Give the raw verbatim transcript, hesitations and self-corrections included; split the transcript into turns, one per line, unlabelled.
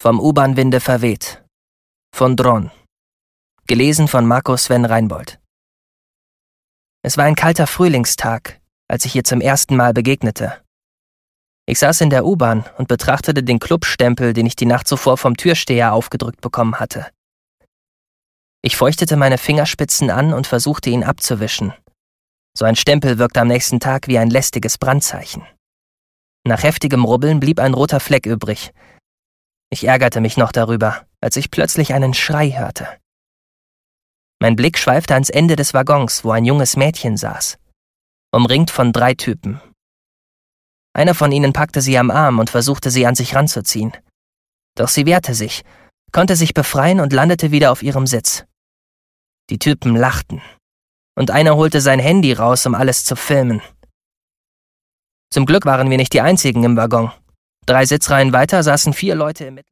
Vom U-Bahn-Winde verweht. Von Dron. Gelesen von Marco Sven Reinbold. Es war ein kalter Frühlingstag, als ich ihr zum ersten Mal begegnete. Ich saß in der U-Bahn und betrachtete den Clubstempel, den ich die Nacht zuvor vom Türsteher aufgedrückt bekommen hatte. Ich feuchtete meine Fingerspitzen an und versuchte, ihn abzuwischen. So ein Stempel wirkte am nächsten Tag wie ein lästiges Brandzeichen. Nach heftigem Rubbeln blieb ein roter Fleck übrig. Ich ärgerte mich noch darüber, als ich plötzlich einen Schrei hörte. Mein Blick schweifte ans Ende des Waggons, wo ein junges Mädchen saß, umringt von drei Typen. Einer von ihnen packte sie am Arm und versuchte, sie an sich ranzuziehen. Doch sie wehrte sich, konnte sich befreien und landete wieder auf ihrem Sitz. Die Typen lachten, und einer holte sein Handy raus, um alles zu filmen. Zum Glück waren wir nicht die einzigen im Waggon. Drei Sitzreihen weiter saßen vier Leute im Mittel.